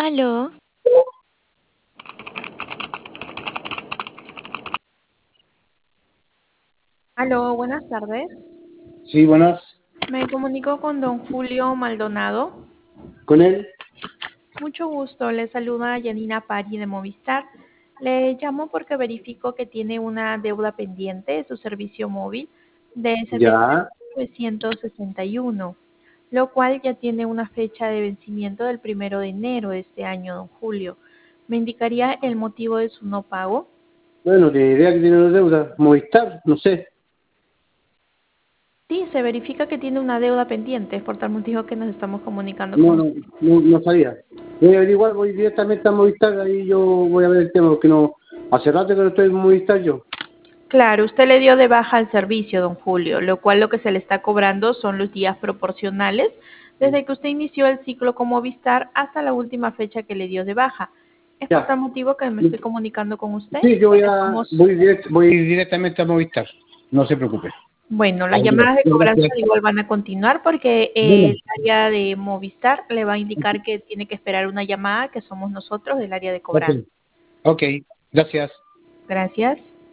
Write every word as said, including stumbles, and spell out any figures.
Aló, Aló, buenas tardes. Sí, buenas. Me comunico con don Julio Maldonado. ¿Con él? Mucho gusto, le saluda Yanina Pari de Movistar. Le llamo porque verifico que tiene una deuda pendiente de su servicio móvil de setenta Ya. mil novecientos sesenta y uno, lo cual ya tiene una fecha de vencimiento del primero de enero de este año, don Julio. ¿Me indicaría el motivo de su no pago? Bueno, tiene idea que tiene una deuda. Movistar, no sé. Sí, se verifica que tiene una deuda pendiente, es por tal motivo que nos estamos comunicando No, con no, usted. no, no sabía. Voy a averiguar, voy directamente a Movistar, ahí yo voy a ver el tema, porque no, hace rato que no estoy en Movistar yo. Claro, usted le dio de baja al servicio, don Julio, lo cual lo que se le está cobrando son los días proporcionales desde que usted inició el ciclo con Movistar hasta la última fecha que le dio de baja. Es por Ya. tal motivo que me estoy comunicando con usted. Sí, yo voy Porque a, somos, voy, direct- voy directamente a Movistar. No se preocupe. bueno, las Ahí lo- llamadas de cobranza Gracias. igual van a continuar porque eh, Bueno, el área de Movistar le va a indicar que tiene que esperar una llamada, que somos nosotros del área de ok. cobranza. Ok, gracias. Gracias.